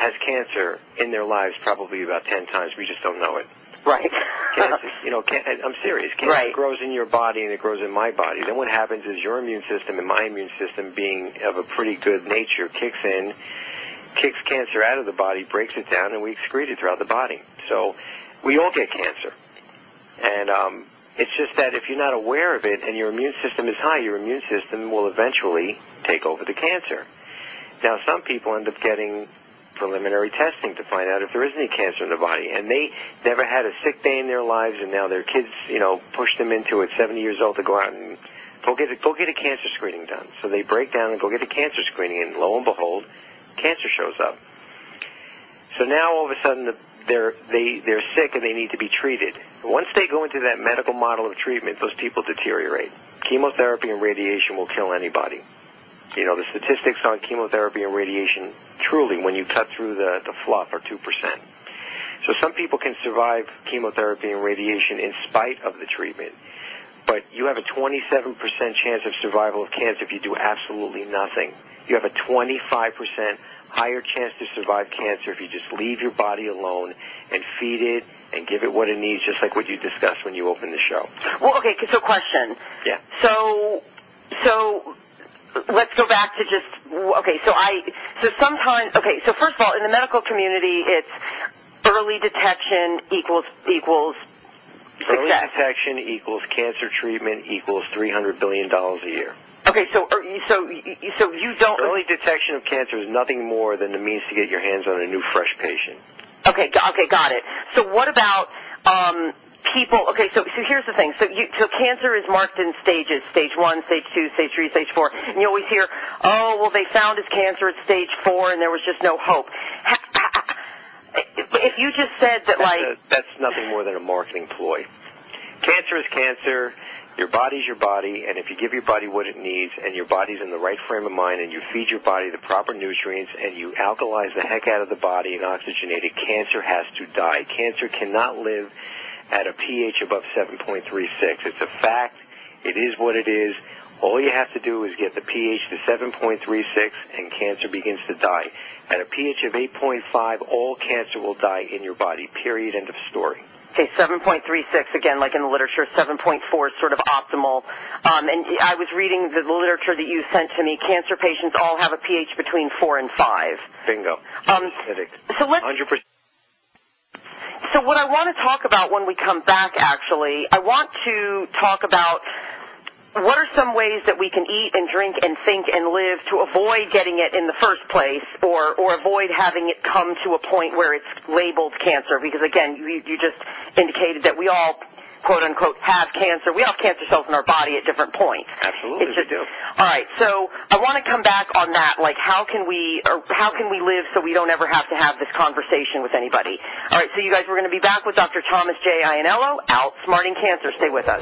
has cancer in their lives probably about 10 times. We just don't know it. Right. Cancer, I'm serious. Cancer grows in your body and it grows in my body. Then what happens is your immune system and my immune system, being of a pretty good nature, kicks cancer out of the body, breaks it down, and we excrete it throughout the body. So we all get cancer. And it's just that if you're not aware of it and your immune system is high, your immune system will eventually take over the cancer. Now, some people end up getting preliminary testing to find out if there is any cancer in the body, and they never had a sick day in their lives, and now their kids, push them into it, 70 years old, to go out and go get a cancer screening done. So they break down and go get a cancer screening, and lo and behold, cancer shows up. So now all of a sudden they're sick and they need to be treated. Once they go into that medical model of treatment, those people deteriorate. Chemotherapy and radiation will kill anybody. The statistics on chemotherapy and radiation, truly, when you cut through the fluff, are 2%. So some people can survive chemotherapy and radiation in spite of the treatment. But you have a 27% chance of survival of cancer if you do absolutely nothing. You have a 25% higher chance to survive cancer if you just leave your body alone and feed it and give it what it needs, just like what you discussed when you opened the show. Well, okay, so question. Yeah. So let's go back to so first of all, in the medical community, it's early detection equals success. Early detection equals cancer treatment equals $300 billion a year. Okay, so you don't... Early detection of cancer is nothing more than the means to get your hands on a new, fresh patient. Okay, got it. So what about people... Okay, so here's the thing. So cancer is marked in stages, stage 1, stage 2, stage 3, stage 4. And you always hear, they found his cancer at stage 4 and there was just no hope. If you just said that, that's nothing more than a marketing ploy. Cancer is cancer. Your body's your body, and if you give your body what it needs and your body's in the right frame of mind and you feed your body the proper nutrients and you alkalize the heck out of the body and oxygenate it, cancer has to die. Cancer cannot live at a pH above 7.36. It's a fact. It is what it is. All you have to do is get the pH to 7.36 and cancer begins to die. At a pH of 8.5, all cancer will die in your body, period, end of story. Okay, 7.36, again, like in the literature, 7.4 is sort of optimal. And I was reading the literature that you sent to me. Cancer patients all have a pH between 4 and 5. Bingo. So let's... 100%. So what I want to talk about when we come back, actually, I want to talk about what are some ways that we can eat and drink and think and live to avoid getting it in the first place or avoid having it come to a point where it's labeled cancer? Because, again, you just indicated that we all, quote-unquote, have cancer. We all have cancer cells in our body at different points. Absolutely, we do. All right, so I want to come back on that. Like, how can we live so we don't ever have to have this conversation with anybody? All right, so you guys, we're going to be back with Dr. Thomas J. Ianniello, Outsmarting Cancer. Stay with us.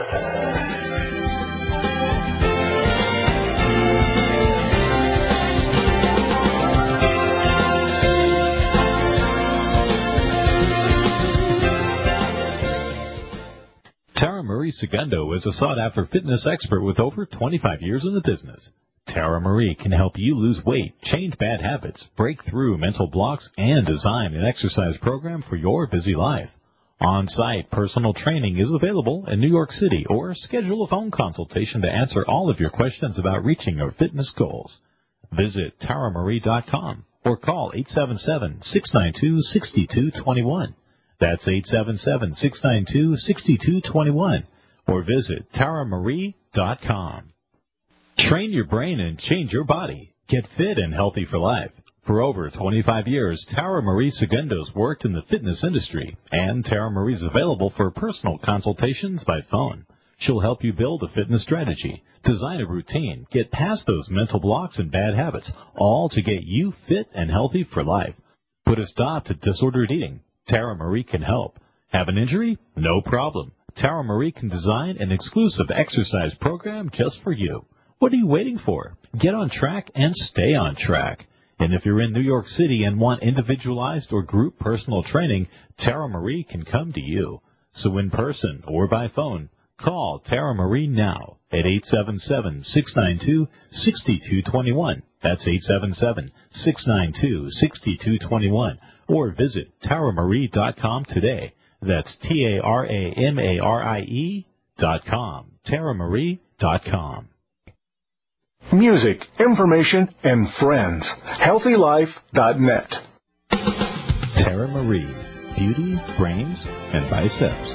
Tara Marie Segundo is a sought-after fitness expert with over 25 years in the business. Tara Marie can help you lose weight, change bad habits, break through mental blocks, and design an exercise program for your busy life. On-site personal training is available in New York City, or schedule a phone consultation to answer all of your questions about reaching your fitness goals. Visit TaraMarie.com or call 877-692-6221. That's 877-692-6221. Or visit TaraMarie.com. Train your brain and change your body. Get fit and healthy for life. For over 25 years, Tara Marie Segundo's worked in the fitness industry, and Tara Marie's available for personal consultations by phone. She'll help you build a fitness strategy, design a routine, get past those mental blocks and bad habits, all to get you fit and healthy for life. Put a stop to disordered eating. Tara Marie can help. Have an injury? No problem. Tara Marie can design an exclusive exercise program just for you. What are you waiting for? Get on track and stay on track. And if you're in New York City and want individualized or group personal training, Tara Marie can come to you. So in person or by phone, Call Tara Marie now at 877-692-6221. That's 877-692-6221. Or visit TaraMarie.com today. That's TaraMarie.com. TaraMarie.com. Music, information, and friends. HealthyLife.net. Tara Marie. Beauty, brains, and biceps.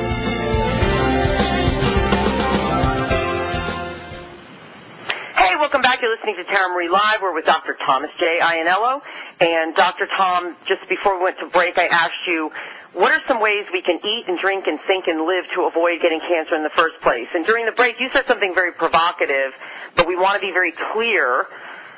Welcome back. You're listening to Tara Marie Live. We're with Dr. Thomas J. Ianello. And Dr. Tom, just before we went to break, I asked you, what are some ways we can eat and drink and think and live to avoid getting cancer in the first place? And during the break, you said something very provocative, but we want to be very clear.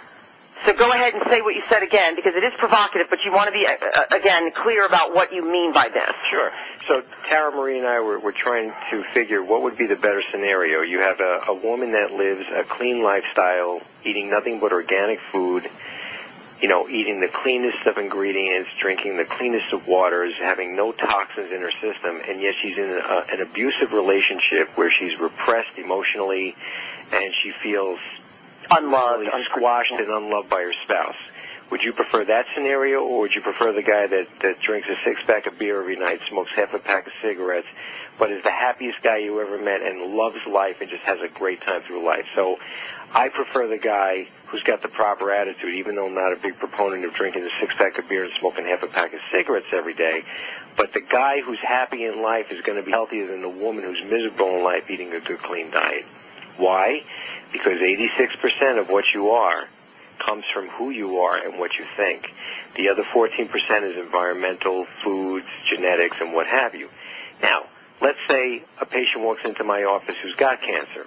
So go ahead and say what you said again, because it is provocative, but you want to be, again, clear about what you mean by this. Sure. So Tara Marie and I were trying to figure what would be the better scenario. You have a woman that lives a clean lifestyle, eating nothing but organic food, eating the cleanest of ingredients, drinking the cleanest of waters, having no toxins in her system, and yet she's in an abusive relationship where she's repressed emotionally and she feels unloved, squashed and unloved by her spouse. Would you prefer that scenario, or would you prefer the guy that drinks a six-pack of beer every night, smokes half a pack of cigarettes, but is the happiest guy you ever met and loves life and just has a great time through life? So I prefer the guy who's got the proper attitude, even though I'm not a big proponent of drinking a six-pack of beer and smoking half a pack of cigarettes every day. But the guy who's happy in life is going to be healthier than the woman who's miserable in life eating a good, clean diet. Why? Because 86% of what you are comes from who you are and what you think. The other 14% is environmental, foods, genetics, and what have you. Now, let's say a patient walks into my office who's got cancer.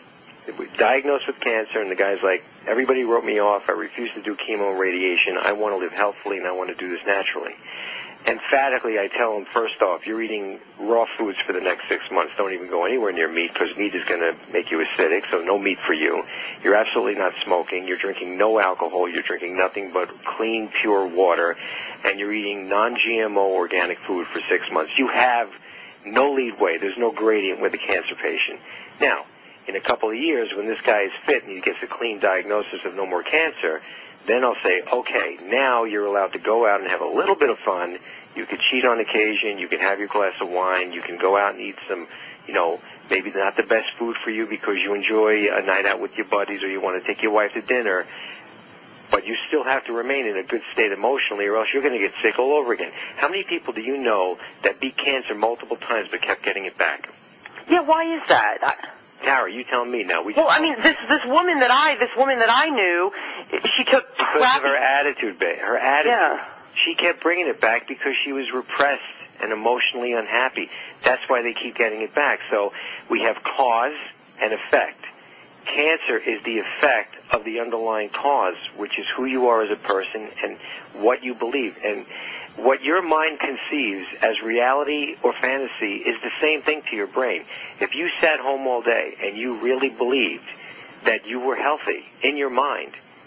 Diagnosed with cancer, and the guy's like, everybody wrote me off, I refuse to do chemo and radiation, I want to live healthfully and I want to do this naturally. Emphatically, I tell him, first off, you're eating raw foods for the next 6 months. Don't even go anywhere near meat, because meat is going to make you acidic, so no meat for you. You're absolutely not smoking. You're drinking no alcohol. You're drinking nothing but clean, pure water. And you're eating non-GMO organic food for 6 months. You have no leadway. There's no gradient with a cancer patient. Now, in a couple of years, when this guy is fit and he gets a clean diagnosis of no more cancer, then I'll say, okay, now you're allowed to go out and have a little bit of fun. You can cheat on occasion. You can have your glass of wine. You can go out and eat some, maybe not the best food for you because you enjoy a night out with your buddies or you want to take your wife to dinner. But you still have to remain in a good state emotionally, or else you're going to get sick all over again. How many people do you know that beat cancer multiple times but kept getting it back? Yeah, why is that? Tara, you tell me now. This woman that I knew, she took because of her attitude. Her attitude. Yeah. She kept bringing it back because she was repressed and emotionally unhappy. That's why they keep getting it back. So we have cause and effect. Cancer is the effect of the underlying cause, which is who you are as a person and what you believe. And what your mind conceives as reality or fantasy is the same thing to your brain. If you sat home all day and you really believed that you were healthy in your mind,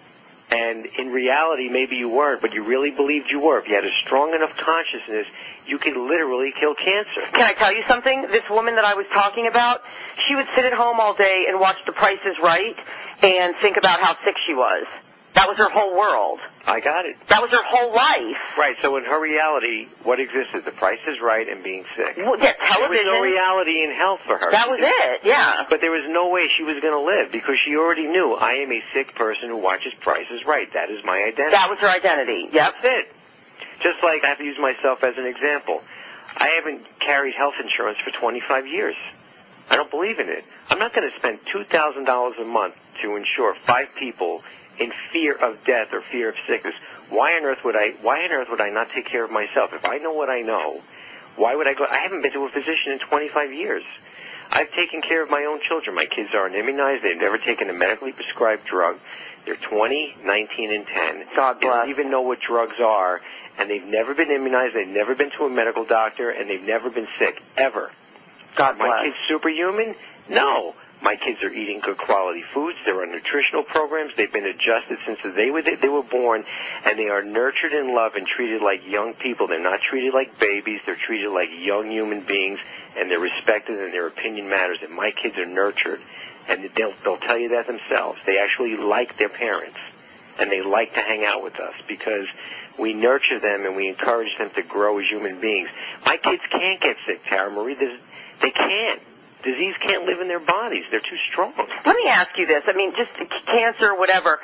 and in reality maybe you weren't, but you really believed you were, if you had a strong enough consciousness, you could literally kill cancer. Can I tell you something? This woman that I was talking about, she would sit at home all day and watch The Price is Right and think about how sick she was. That was her whole world. I got it. That was her whole life. Right, so in her reality, what existed? The Price is Right and being sick. Well, yeah, television. There was no reality in health for her. That was it, yeah. But there was no way she was going to live because she already knew, I am a sick person who watches Price is Right. That is my identity. That was her identity, yep. That's it. Just like I have to use myself as an example. I haven't carried health insurance for 25 years. I don't believe in it. I'm not going to spend $2,000 a month to insure 5 people in fear of death or fear of sickness. Why on earth would I not take care of myself? If I know what I know, why would I go? I haven't been to a physician in 25 years. I've taken care of my own children. My kids aren't immunized. They've never taken a medically prescribed drug. They're 20, 19, and 10. God bless. They don't even know what drugs are, and they've never been immunized. They've never been to a medical doctor, and they've never been sick, ever. God bless. My kids superhuman? No. My kids are eating good quality foods. They're on nutritional programs. They've been adjusted since they were born, and they are nurtured in love and treated like young people. They're not treated like babies. They're treated like young human beings, and they're respected, and their opinion matters. And my kids are nurtured, and they'll tell you that themselves. They actually like their parents, and they like to hang out with us because we nurture them and we encourage them to grow as human beings. My kids can't get sick, Tara Marie. They can't. Disease can't live in their bodies. They're too strong. Let me ask you this. I mean, just cancer or whatever.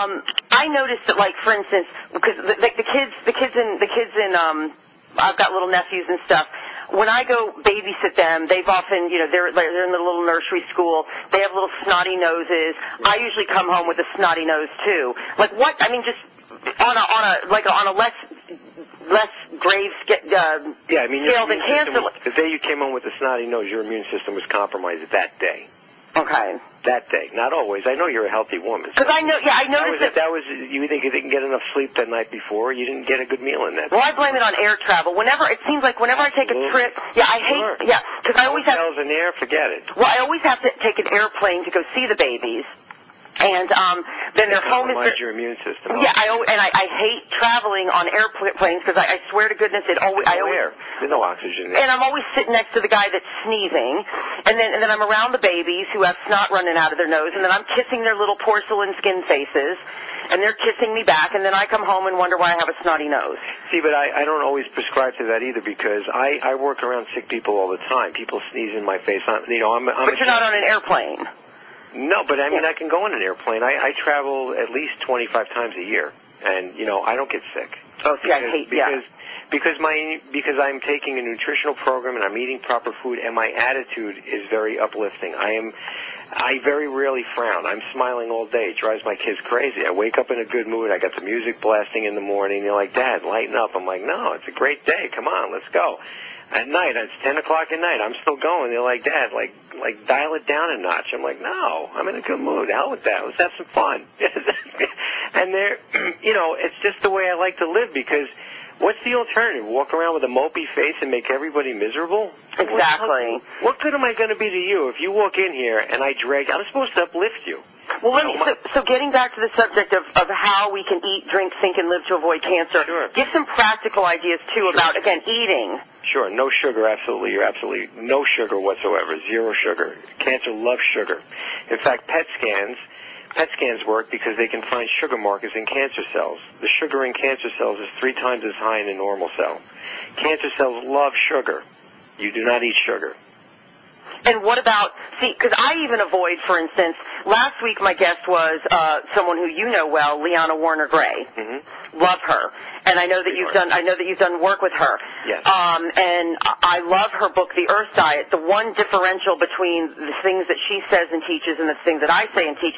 I noticed that, like, for instance, because the kids in I've got little nephews and stuff. When I go babysit them, they've often, they're in the little nursery school. They have little snotty noses. I usually come home with a snotty nose too. Like what? I mean, just on a less grave scale than cancer. The day you came home with a snotty nose, your immune system was compromised that day. Okay. That day, not always. I know you're a healthy woman. Because I noticed that was you either didn't get enough sleep that night before, or you didn't get a good meal in that. Well, I blame it on air travel. It seems like whenever I take a trip, because I always have hotels in air, forget it. Well, I always have to take an airplane to go see the babies. And then their home is your immune system. Yeah, I hate traveling on airplanes because I swear to goodness there's no oxygen there. And I'm always sitting next to the guy that's sneezing, and then I'm around the babies who have snot running out of their nose, and then I'm kissing their little porcelain skin faces, and they're kissing me back, and then I come home and wonder why I have a snotty nose. See, but I don't always prescribe to that either because I work around sick people all the time. People sneeze in my face. But you're not on an airplane. No, but I mean, I can go on an airplane. I travel at least 25 times a year, and I don't get sick. Oh, see, because I'm taking a nutritional program and I'm eating proper food, and my attitude is very uplifting. I very rarely frown. I'm smiling all day. It drives my kids crazy. I wake up in a good mood. I got the music blasting in the morning. They're like, "Dad, lighten up." I'm like, "No, it's a great day. Come on, let's go." At night, it's 10 o'clock at night. I'm still going. They're like, "Dad, like dial it down a notch." I'm like, "No, I'm in a good mood. Hell with that. Let's have some fun." And they're, it's just the way I like to live because what's the alternative? Walk around with a mopey face and make everybody miserable? Exactly. What good am I going to be to you if you walk in here and I'm supposed to uplift you. Well, so getting back to the subject of how we can eat, drink, think, and live to avoid cancer, sure. Give some practical ideas, too, about, again, eating. Sure. No sugar, absolutely. You're absolutely no sugar whatsoever. Zero sugar. Cancer loves sugar. In fact, PET scans work because they can find sugar markers in cancer cells. The sugar in cancer cells is 3 times as high in a normal cell. Cancer cells love sugar. You do not eat sugar. And what about, because I even avoid, for instance, last week my guest was someone who you know well, Leanna Warner Gray. Mm-hmm. Love her. And I know that you've done work with her. Yes. And I love her book, The Earth Diet. The one differential between the things that she says and teaches and the things that I say and teach,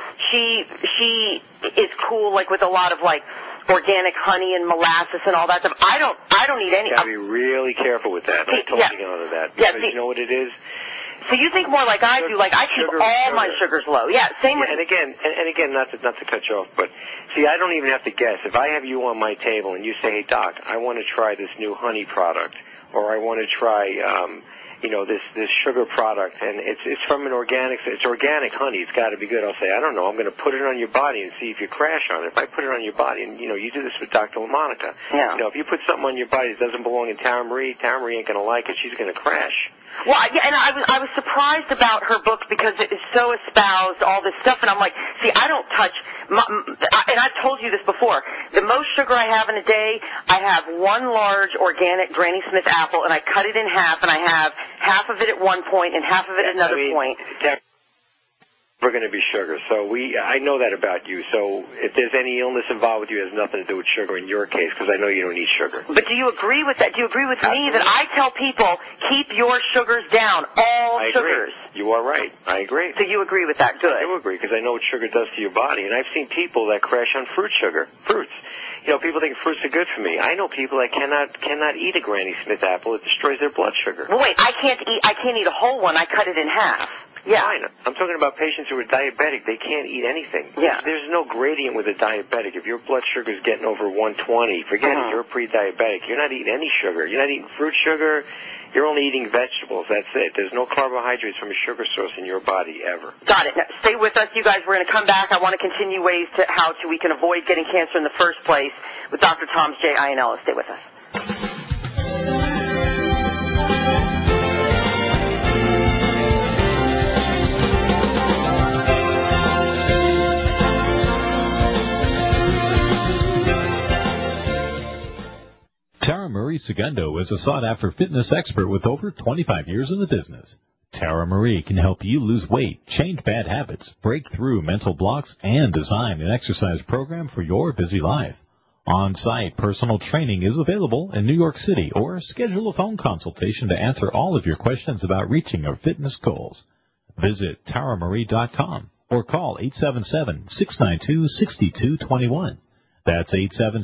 she is cool, like, with a lot of, like, organic honey and molasses and all that stuff. I don't eat any. You gotta be really careful with that. I totally get onto that. Because you know what it is? So you think more like I do, like I keep all my sugars low. Yeah, same with... And again, not to cut you off, but see, I don't even have to guess. If I have you on my table and you say, "Hey, Doc, I want to try this new honey product," or "I want to try, this sugar product," and it's from it's organic honey. It's got to be good. I'll say, "I don't know. I'm going to put it on your body and see if you crash on it." If I put it on your body, and you do this with Dr. LaMonica. Yeah. If you put something on your body that doesn't belong in Tara Marie ain't going to like it. She's going to crash. Well, and I was surprised about her book because it is so espoused, all this stuff, and I'm like, see, I don't touch, and I've told you this before, the most sugar I have in a day, I have one large organic Granny Smith apple, and I cut it in half, and I have half of it at one point and half of it at another point. We're going to be sugar. So I know that about you. So if there's any illness involved with you, it has nothing to do with sugar in your case, because I know you don't eat sugar. But do you agree with that? Do you agree with me that I tell people, keep your sugars down, all sugars? You are right. I agree. So you agree with that? Good. I do agree, because I know what sugar does to your body. And I've seen people that crash on fruits. People think fruits are good for me. I know people that cannot eat a Granny Smith apple. It destroys their blood sugar. Well, wait, I can't eat a whole one. I cut it in half. Yeah. Fine. I'm talking about patients who are diabetic. They can't eat anything. Yeah. There's no gradient with a diabetic. If your blood sugar is getting over 120, forget it. You're pre-diabetic. You're not eating any sugar. You're not eating fruit sugar. You're only eating vegetables. That's it. There's no carbohydrates from a sugar source in your body ever. Got it. Now, stay with us, you guys. We're going to come back. I want to continue ways to how we can avoid getting cancer in the first place with Dr. Thomas J. Ianniello. Stay with us. Tara Marie Segundo is a sought-after fitness expert with over 25 years in the business. Tara Marie can help you lose weight, change bad habits, break through mental blocks, and design an exercise program for your busy life. On-site personal training is available in New York City, or schedule a phone consultation to answer all of your questions about reaching your fitness goals. Visit TaraMarie.com or call 877-692-6221. That's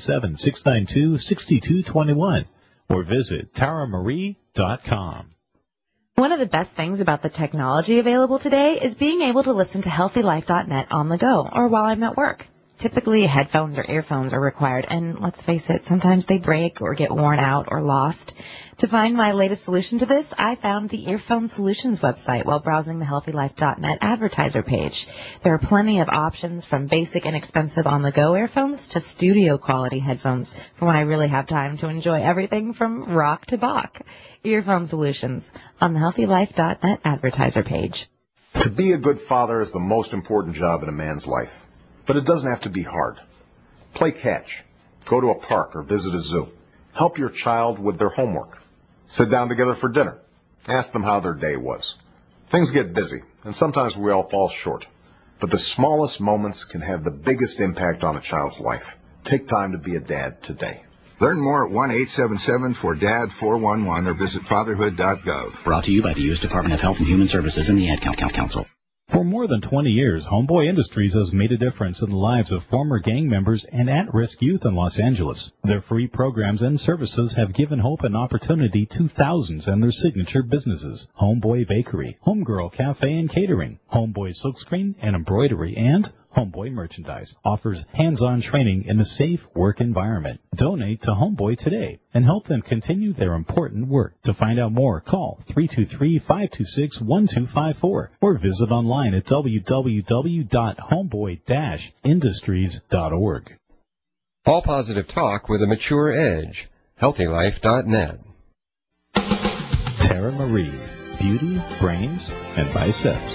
877-692-6221. Or visit TaraMarie.com. One of the best things about the technology available today is being able to listen to HealthyLife.net on the go or while I'm at work. Typically, headphones or earphones are required, and let's face it, sometimes they break or get worn out or lost. To find my latest solution to this, I found the Earphone Solutions website while browsing the HealthyLife.net advertiser page. There are plenty of options from basic and expensive on-the-go earphones to studio-quality headphones for when I really have time to enjoy everything from rock to Bach. Earphone Solutions on the HealthyLife.net advertiser page. To be a good father is the most important job in a man's life. But it doesn't have to be hard. Play catch. Go to a park or visit a zoo. Help your child with their homework. Sit down together for dinner. Ask them how their day was. Things get busy, and sometimes we all fall short. But the smallest moments can have the biggest impact on a child's life. Take time to be a dad today. Learn more at 1-877-4DAD-411 or visit fatherhood.gov. Brought to you by the U.S. Department of Health and Human Services and the Ad Council. For more than 20 years, Homeboy Industries has made a difference in the lives of former gang members and at-risk youth in Los Angeles. Their free programs and services have given hope and opportunity to thousands and their signature businesses: Homeboy Bakery, Homegirl Cafe and Catering, Homeboy Silkscreen and Embroidery, and Homeboy Merchandise offers hands-on training in a safe work environment. Donate to Homeboy today and help them continue their important work. To find out more, call 323-526-1254 or visit online at www.homeboy-industries.org. All positive talk with a mature edge. HealthyLife.net. Tara Marie, beauty, brains, and biceps.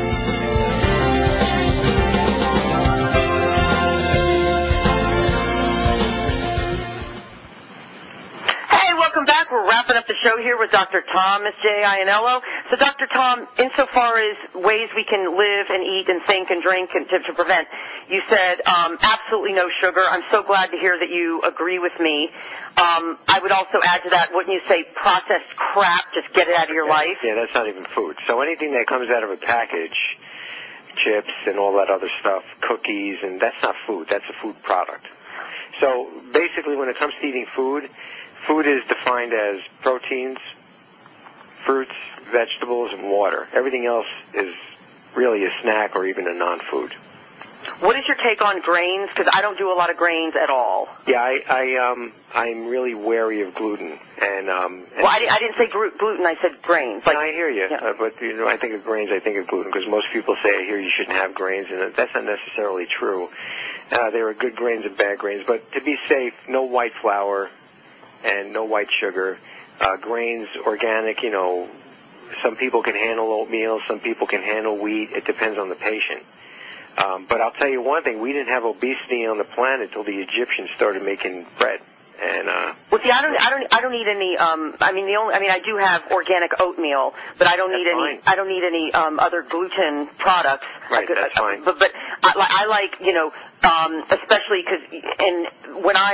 Welcome back. We're wrapping up the show here with Dr. Thomas J. Ianniello. So, Dr. Tom, insofar as ways we can live and eat and think and drink and to prevent, you said absolutely no sugar. I'm so glad to hear that you agree with me. I would also add to that, wouldn't you say processed crap, just get it out of your life? Yeah, that's not even food. So anything that comes out of a package, chips and all that other stuff, cookies, and that's not food. That's a food product. So basically when it comes to eating food, food is defined as proteins, fruits, vegetables, and water. Everything else is really a snack or even a non-food. What is your take on grains? Because I don't do a lot of grains at all. Yeah, I'm really wary of gluten. Well, I didn't say gluten. I said grains. Like, I hear you. Yeah. But I think of grains. I think of gluten because most people say, I hear you shouldn't have grains, and that's not necessarily true. There are good grains and bad grains, but to be safe, no white flour and no white sugar. Grains, organic, some people can handle oatmeal, some people can handle wheat. It depends on the patient. But I'll tell you one thing, we didn't have obesity on the planet until the Egyptians started making bread. And well, see, I don't need any. I do have organic oatmeal, but I don't need any. I don't need any other gluten products. Right, that's fine. But I like, especially because when I'm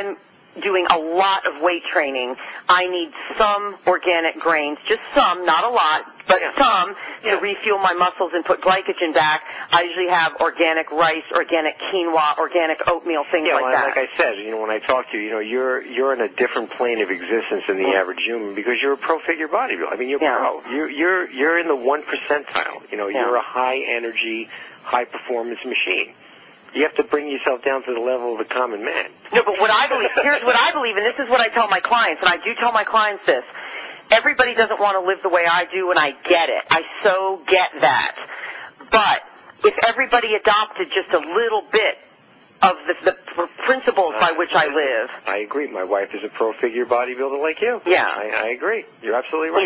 doing a lot of weight training, I need some organic grains, just some, not a lot, but some to refuel my muscles and put glycogen back. I usually have organic rice, organic quinoa, organic oatmeal, things like that. Like I said, when I talk to you, you're in a different plane of existence than the average human because you're a pro-figure bodybuilder. I mean, you're pro. You're in the 1 percentile. You're a high-energy, high-performance machine. You have to bring yourself down to the level of the common man. No, but here's what I believe, and this is what I tell my clients, and I do tell my clients this. Everybody doesn't want to live the way I do, and I get it. I so get that. But if everybody adopted just a little bit of the principles by which I live. I agree. My wife is a pro-figure bodybuilder like you. Yeah. I agree. You're absolutely right.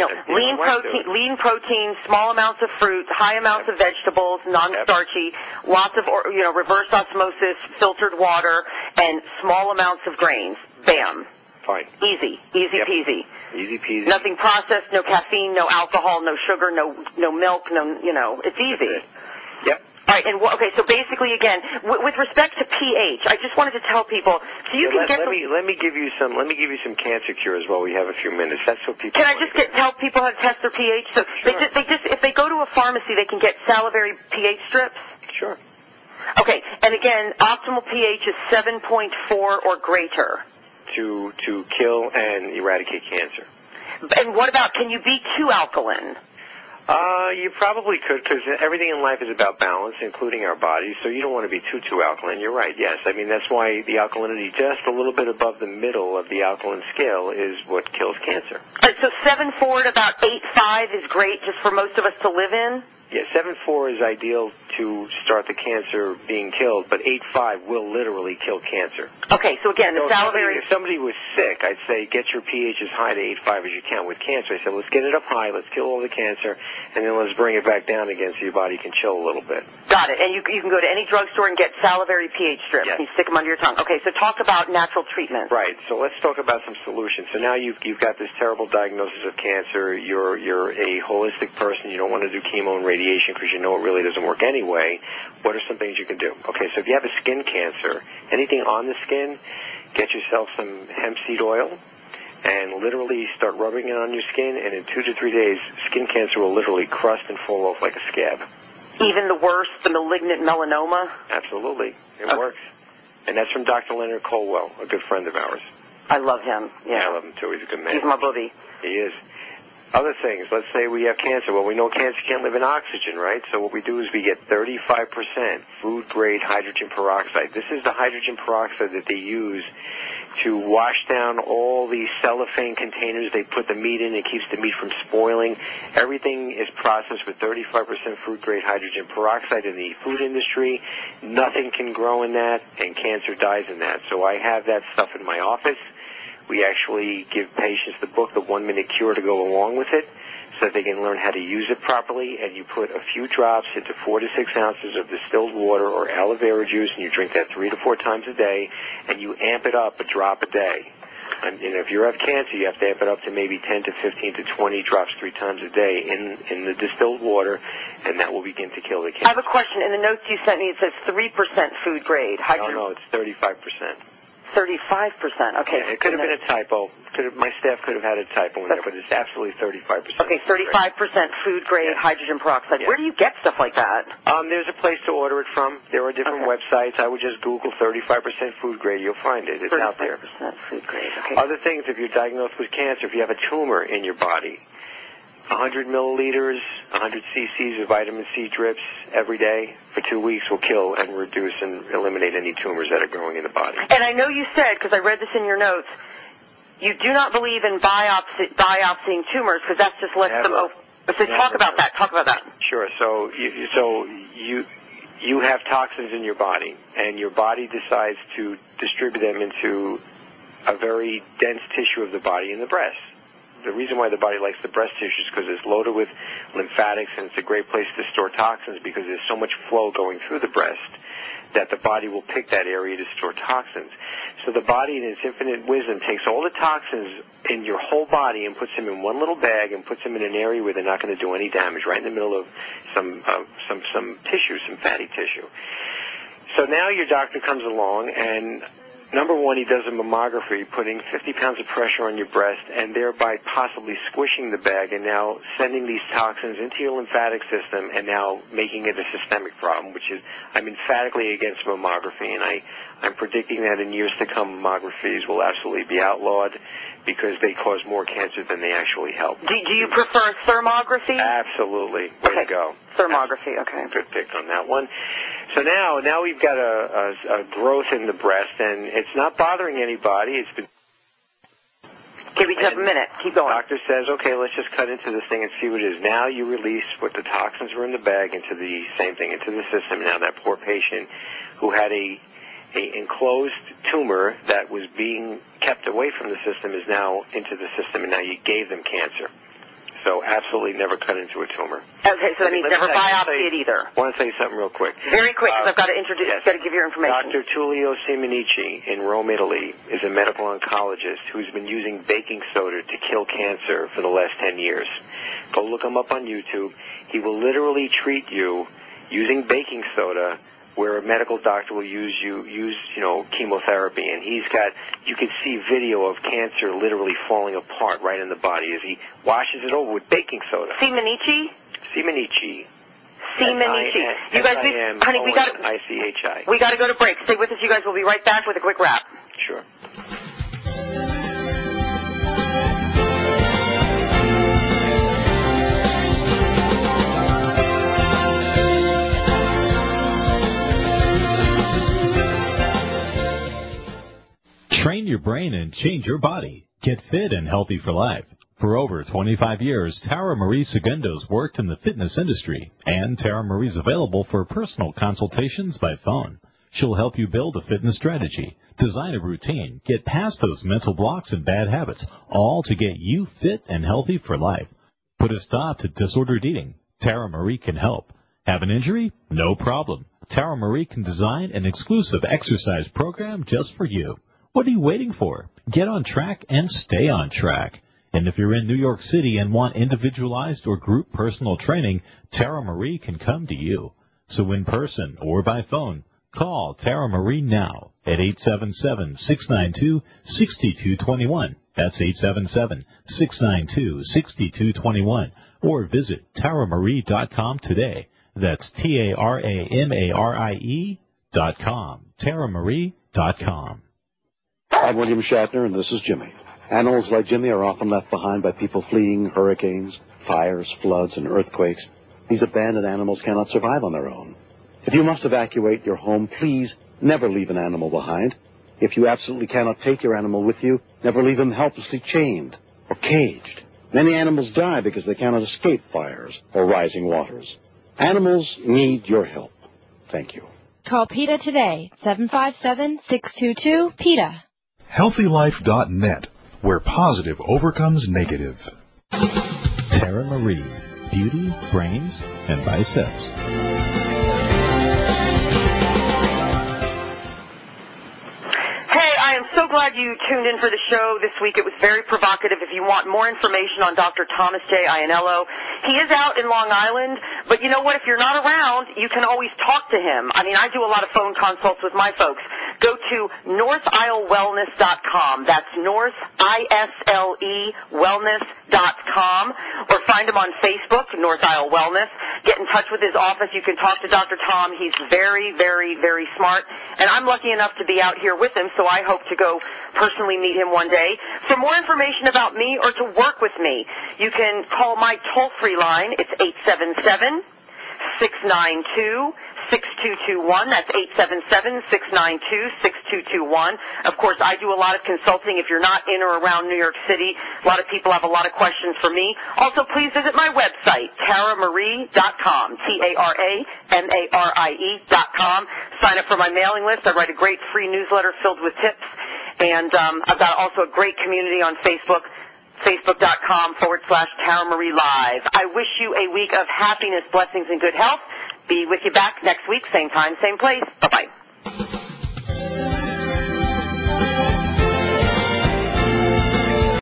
Lean protein, small amounts of fruit, high amounts of vegetables, non-starchy, lots of reverse osmosis, filtered water, and small amounts of grains. Bam. Fine. Easy peasy. Easy peasy. Nothing processed, no caffeine, no alcohol, no sugar, no milk, it's easy. Yep. All right, so basically, again, with respect to pH, I just wanted to tell people, so you can get. Let me give you some cancer cure as well. We have a few minutes. That's what people. Can I just tell people how to test their pH? So sure. If they go to a pharmacy, they can get salivary pH strips. Sure. Okay, and again, optimal pH is 7.4 or greater. To kill and eradicate cancer. And what about, can you be too alkaline? You probably could, because everything in life is about balance, including our bodies, so you don't want to be too alkaline. You're right, yes. I mean, that's why the alkalinity just a little bit above the middle of the alkaline scale is what kills cancer. All right, so 7.4 to about 8.5 is great just for most of us to live in? Yeah, 7.4 is ideal to start the cancer being killed, but 8.5 will literally kill cancer. Okay, so again, the salivary... If somebody was sick, I'd say get your pH as high to 8.5 as you can. With cancer, I said, let's get it up high, let's kill all the cancer, and then let's bring it back down again so your body can chill a little bit. Got it. And you can go to any drugstore and get salivary pH strips, and you stick them under your tongue. Okay, so talk about natural treatment. Right, so let's talk about some solutions. So now you've got this terrible diagnosis of cancer, you're a holistic person, you don't want to do chemo and radiation because you know it really doesn't work anyway. What are some things you can do? Okay, so if you have a skin cancer, anything on the skin, get yourself some hemp seed oil and literally start rubbing it on your skin, and in 2 to 3 days, skin cancer will literally crust and fall off like a scab. Even the worst, the malignant melanoma? Absolutely. It works. And that's from Dr. Leonard Colwell, a good friend of ours. I love him. Yeah, I love him too. He's a good man. He's my buddy. He is. Other things, let's say we have cancer. Well, we know cancer can't live in oxygen, right? So what we do is we get 35% food-grade hydrogen peroxide. This is the hydrogen peroxide that they use to wash down all these cellophane containers they put the meat in. It keeps the meat from spoiling. Everything is processed with 35% food-grade hydrogen peroxide in the food industry. Nothing can grow in that, and cancer dies in that. So I have that stuff in my office. We actually give patients the book, The 1 Minute Cure, to go along with it so that they can learn how to use it properly. And you put a few drops into 4 to 6 ounces of distilled water or aloe vera juice, and you drink that 3 to 4 times a day, and you amp it up a drop a day. And if you have cancer, you have to amp it up to maybe 10 to 15 to 20 drops 3 times a day in the distilled water, and that will begin to kill the cancer. I have a question. In the notes you sent me, it says 3% food grade. No, it's 35%. 35%. Okay. Yeah, it could have been a typo. My staff could have had a typo in there, but it's absolutely 35%. Okay, 35% food grade hydrogen peroxide. Yeah. Where do you get stuff like that? There's a place to order it from. There are different websites. I would just Google 35% food grade. You'll find it. It's out there. 35% food grade. Okay. Other things, if you're diagnosed with cancer, if you have a tumor in your body, 100 milliliters, 100 cc's of vitamin C drips every day for 2 weeks will kill and reduce and eliminate any tumors that are growing in the body. And I know you said, because I read this in your notes, you do not believe in biopsying tumors because that's just lets them open. So talk about that. Sure. So you have toxins in your body, and your body decides to distribute them into a very dense tissue of the body in the breast. The reason why the body likes the breast tissue is because it's loaded with lymphatics, and it's a great place to store toxins because there's so much flow going through the breast that the body will pick that area to store toxins. So the body, in its infinite wisdom, takes all the toxins in your whole body and puts them in one little bag and puts them in an area where they're not going to do any damage, right in the middle of some tissue, some fatty tissue. So now your doctor comes along and Number one, he does a mammography, putting 50 pounds of pressure on your breast and thereby possibly squishing the bag and now sending these toxins into your lymphatic system and now making it a systemic problem, which is, I'm emphatically against mammography, and I'm predicting that in years to come, mammographies will absolutely be outlawed because they cause more cancer than they actually help. Do you prefer thermography? Absolutely. Way to go. Thermography, okay. Good pick on that one. So now we've got a growth in the breast, and it's not bothering anybody. It's been... Okay, we just have a minute. Keep going. Doctor says, okay, let's just cut into this thing and see what it is. Now you release what the toxins were in the bag into the same thing, into the system. Now that poor patient who had a enclosed tumor that was being kept away from the system is now into the system, and now you gave them cancer. So absolutely never cut into a tumor. Okay, so that means never biopsy it either. I want to tell you something real quick. Very quick, because I've got to introduce, got to give your information. Dr. Tullio Simonici in Rome, Italy, is a medical oncologist who's been using baking soda to kill cancer for the last 10 years. Go look him up on YouTube. He will literally treat you using baking soda where a medical doctor will use chemotherapy, and you can see video of cancer literally falling apart right in the body as he washes it over with baking soda. Simonici? Simonici. Simonici. You guys, honey, we got I-C-H-I. We got to go to break. Stay with us. You guys will be right back with a quick wrap. Sure. Train your brain and change your body. Get fit and healthy for life. For over 25 years, Tara Marie Segundo's worked in the fitness industry, and Tara Marie's available for personal consultations by phone. She'll help you build a fitness strategy, design a routine, get past those mental blocks and bad habits, all to get you fit and healthy for life. Put a stop to disordered eating. Tara Marie can help. Have an injury? No problem. Tara Marie can design an exclusive exercise program just for you. What are you waiting for? Get on track and stay on track. And if you're in New York City and want individualized or group personal training, Tara Marie can come to you. So in person or by phone, call Tara Marie now at 877-692-6221. That's 877-692-6221. Or visit TaraMarie.com today. That's TaraMarie.com. TaraMarie.com. I'm William Shatner, and this is Jimmy. Animals like Jimmy are often left behind by people fleeing hurricanes, fires, floods, and earthquakes. These abandoned animals cannot survive on their own. If you must evacuate your home, please never leave an animal behind. If you absolutely cannot take your animal with you, never leave him helplessly chained or caged. Many animals die because they cannot escape fires or rising waters. Animals need your help. Thank you. Call PETA today, 757-622-PETA. HealthyLife.net, where positive overcomes negative. Tara Marie, beauty, brains, and biceps. I am so glad you tuned in for the show this week. It was very provocative. If you want more information on Dr. Thomas J. Ianello, he is out in Long Island, but you know what? If you're not around, you can always talk to him. I mean, I do a lot of phone consults with my folks. Go to NorthIsleWellness.com. That's NorthIsleWellness.com, or find him on Facebook, North Isle Wellness. Get in touch with his office. You can talk to Dr. Tom. He's very, very, very smart, and I'm lucky enough to be out here with him, so I hope to go personally meet him one day. For more information about me or to work with me, you can call my toll-free line. It's 877-692-6221. That's 877-692-6221. Of course, I do a lot of consulting. If you're not in or around New York City, a lot of people have a lot of questions for me. Also, please visit my website, TaraMarie.com, TaraMarie.com. Sign up for my mailing list. I write a great free newsletter filled with tips. And I've got also a great community on Facebook, Facebook.com/Tara Marie Live. I wish you a week of happiness, blessings, and good health. Be with you back next week, same time, same place. Bye-bye.